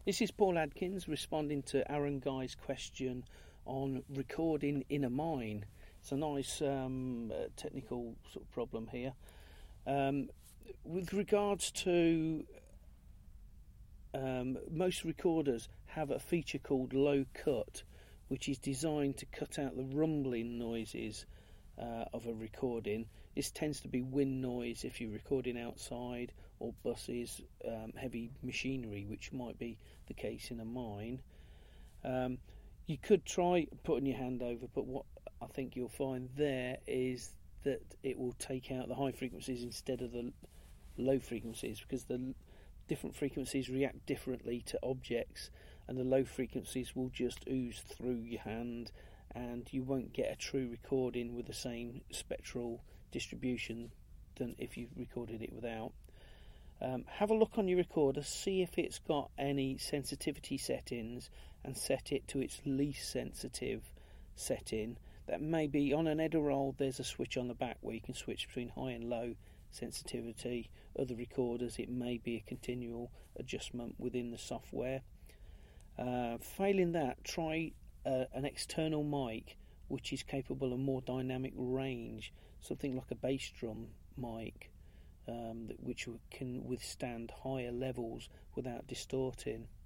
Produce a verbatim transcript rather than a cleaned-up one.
This is Paul Adkins responding to Aaron Guy's question on recording in a mine. It's a nice um, uh, technical sort of problem here. Um, with regards to um, most recorders have a feature called low cut, which is designed to cut out the rumbling noises uh, of a recording. This tends to be wind noise if you're recording outside, or buses, um, heavy machinery, which might be the case in a mine. Um, you could try putting your hand over, but what I think you'll find there is that it will take out the high frequencies instead of the low frequencies, because the different frequencies react differently to objects, and the low frequencies will just ooze through your hand, and you won't get a true recording with the same spectral distribution than if you recorded it without. Um, have a look on your recorder, see if it's got any sensitivity settings, and set it to its least sensitive setting. That may be on an Edirol. There's a switch on the back where you can switch between high and low sensitivity. Other recorders, it may be a continual adjustment within the software. Uh, failing that, try uh, an external mic which is capable of more dynamic range, something like a bass drum mic, um, which can withstand higher levels without distorting.